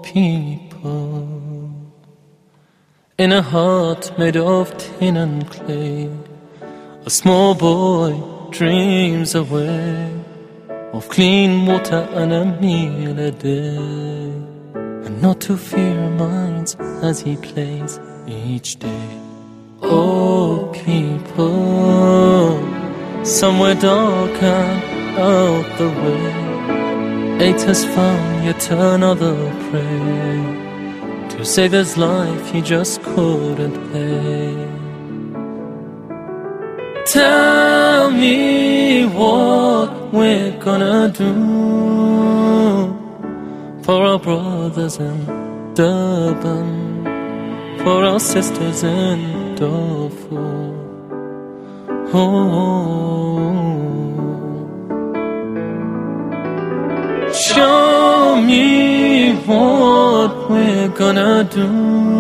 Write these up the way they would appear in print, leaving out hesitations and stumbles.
people, in a heart made of tin and clay, a small boy dreams away of clean water and a meal a day, and not to fear minds as he plays each day. Oh people, somewhere dark and out the way, 8 has found yet another prey to save his life he just couldn't pay. Tell me what we're gonna do for our brothers in Durban, for our sisters in Darfur. Show me what we're gonna do.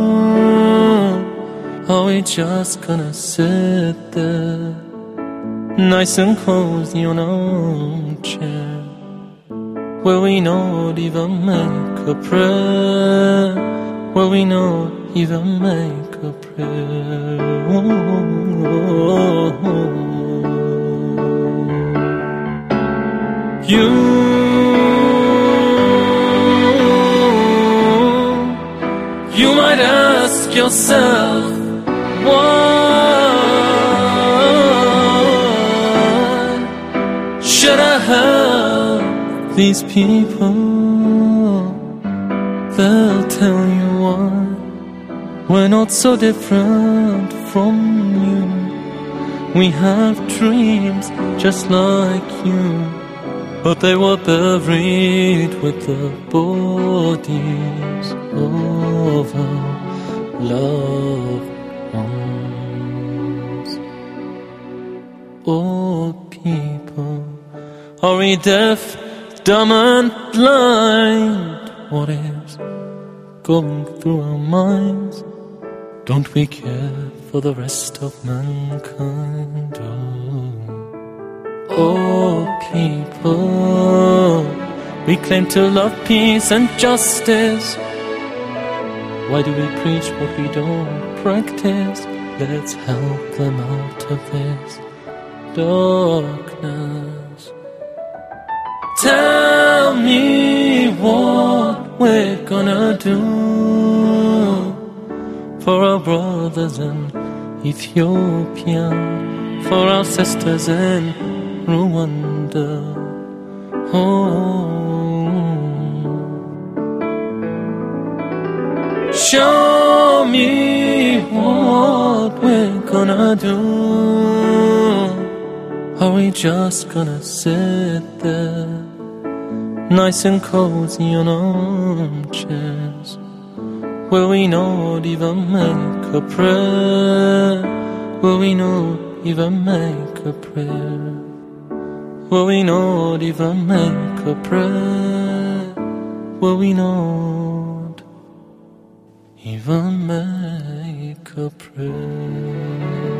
Are we just gonna sit there, nice and cozy on our chair? Will we not even make a prayer? Will we not even make a prayer? You might ask yourself, why should I help these people? They'll tell you why. We're not so different from you. We have dreams just like you, but they were buried with the bodies of our loved ones. Oh people, are we deaf, dumb and blind? What is going through our minds? Don't we care for the rest of mankind? Oh people, we claim to love peace and justice. Why do we preach what we don't practice? Let's help them out of this darkness. Tell me what we're gonna do for our brothers in Ethiopia, for our sisters in Rwanda. Show me what we're gonna do. Are we just gonna sit there, nice and cozy on armchairs? Will we not even make a prayer? Will we not even make a prayer? Will we not even make a prayer? Will we not even make a prayer?